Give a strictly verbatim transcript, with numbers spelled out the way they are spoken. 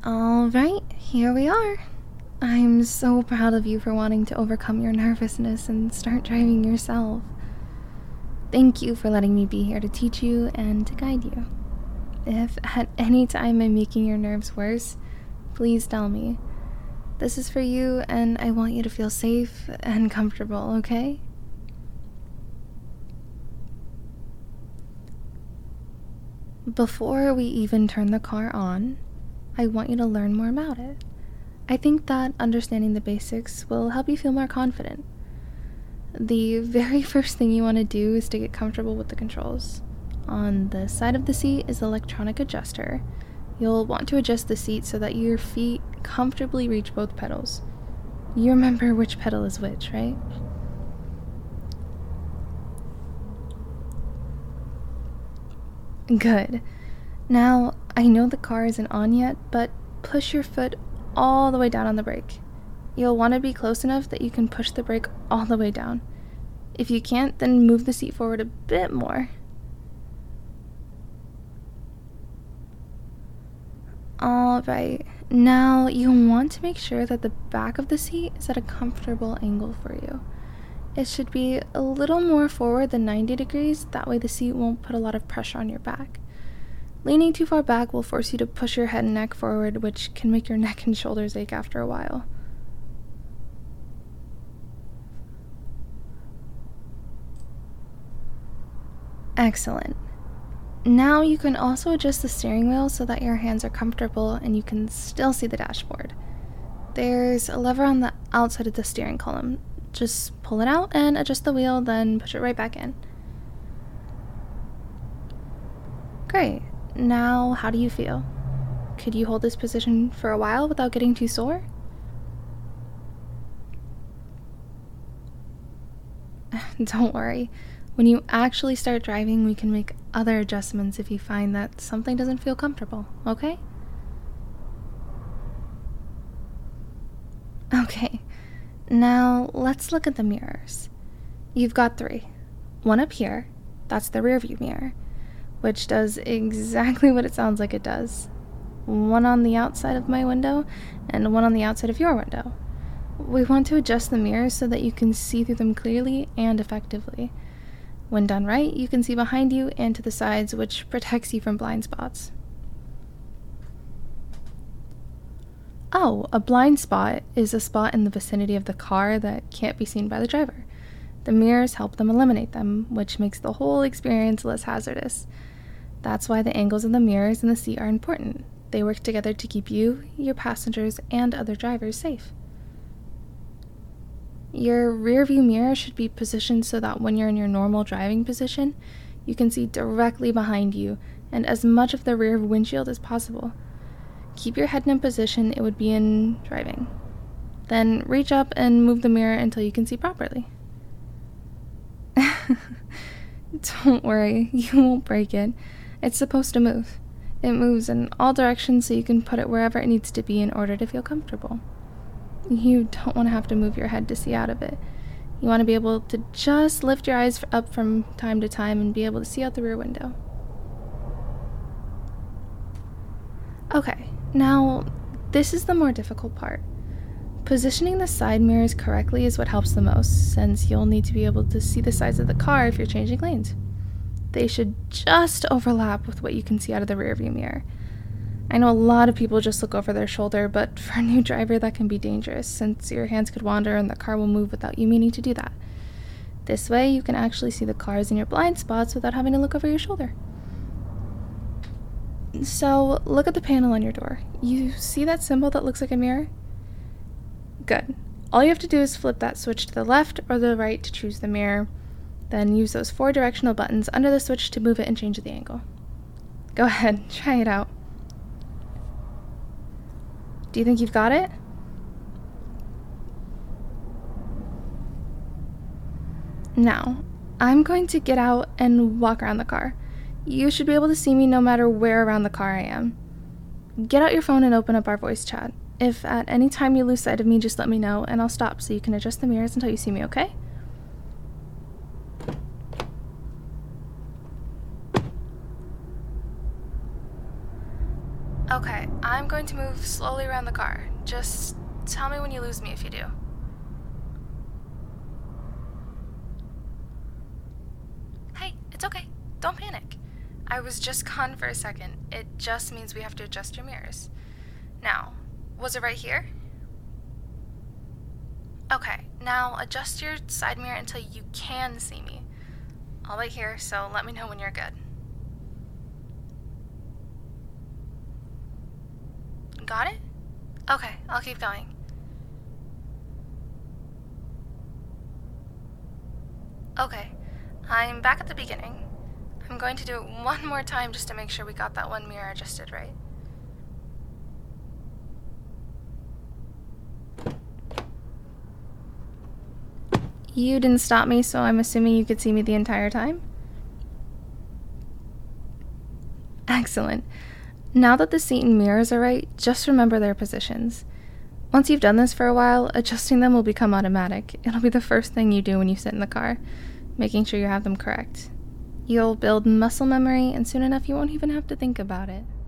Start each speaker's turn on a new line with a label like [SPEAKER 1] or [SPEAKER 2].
[SPEAKER 1] All right, here we are. I'm so proud of you for wanting to overcome your nervousness and start driving yourself. Thank you for letting me be here to teach you and to guide you. If at any time I'm making your nerves worse, please tell me. This is for you, and I want you to feel safe and comfortable, okay? Before we even turn the car on, I want you to learn more about it. I think that understanding the basics will help you feel more confident. The very first thing you want to do is to get comfortable with the controls. On the side of the seat is the electronic adjuster. You'll want to adjust the seat so that your feet comfortably reach both pedals. You remember which pedal is which, right? Good. Now, I know the car isn't on yet, but push your foot all the way down on the brake. You'll want to be close enough that you can push the brake all the way down. If you can't, then move the seat forward a bit more. Alright, now you'll want to make sure that the back of the seat is at a comfortable angle for you. It should be a little more forward than ninety degrees, that way the seat won't put a lot of pressure on your back. Leaning too far back will force you to push your head and neck forward, which can make your neck and shoulders ache after a while. Excellent. Now you can also adjust the steering wheel so that your hands are comfortable and you can still see the dashboard. There's a lever on the outside of the steering column. Just pull it out and adjust the wheel, then push it right back in. Great. Now, how do you feel? Could you hold this position for a while without getting too sore? Don't worry. When you actually start driving, we can make other adjustments if you find that something doesn't feel comfortable, okay? Okay, now let's look at the mirrors. You've got three. One up here, that's the rear view mirror, which does exactly what it sounds like it does. One on the outside of my window, and one on the outside of your window. We want to adjust the mirrors so that you can see through them clearly and effectively. When done right, you can see behind you and to the sides, which protects you from blind spots. Oh, a blind spot is a spot in the vicinity of the car that can't be seen by the driver. The mirrors help them eliminate them, which makes the whole experience less hazardous. That's why the angles of the mirrors in the seat are important. They work together to keep you, your passengers, and other drivers safe. Your rear view mirror should be positioned so that when you're in your normal driving position, you can see directly behind you and as much of the rear windshield as possible. Keep your head in a position it would be in driving. Then reach up and move the mirror until you can see properly. Don't worry, you won't break it. It's supposed to move. It moves in all directions so you can put it wherever it needs to be in order to feel comfortable. You don't want to have to move your head to see out of it. You want to be able to just lift your eyes up from time to time and be able to see out the rear window. Okay, now this is the more difficult part. Positioning the side mirrors correctly is what helps the most, since you'll need to be able to see the sides of the car if you're changing lanes. They should just overlap with what you can see out of the rear view mirror. I know a lot of people just look over their shoulder, but for a new driver that can be dangerous, since your hands could wander and the car will move without you meaning to do that. This way, you can actually see the cars in your blind spots without having to look over your shoulder. So, look at the panel on your door. You see that symbol that looks like a mirror? Good. All you have to do is flip that switch to the left or the right to choose the mirror, then use those four directional buttons under the switch to move it and change the angle. Go ahead, try it out. Do you think you've got it? Now, I'm going to get out and walk around the car. You should be able to see me no matter where around the car I am. Get out your phone and open up our voice chat. If at any time you lose sight of me, just let me know and I'll stop so you can adjust the mirrors until you see me, okay? Okay, I'm going to move slowly around the car. Just tell me when you lose me if you do. Hey, it's okay. Don't panic. I was just gone for a second. It just means we have to adjust your mirrors. Now, was it right here? Okay, now adjust your side mirror until you can see me. I'll wait here, so let me know when you're good. Got it? Okay, I'll keep going. Okay, I'm back at the beginning. I'm going to do it one more time just to make sure we got that one mirror adjusted right. You didn't stop me, so I'm assuming you could see me the entire time? Excellent. Now that the seat and mirrors are right, just remember their positions. Once you've done this for a while, adjusting them will become automatic. It'll be the first thing you do when you sit in the car, making sure you have them correct. You'll build muscle memory, and soon enough you won't even have to think about it.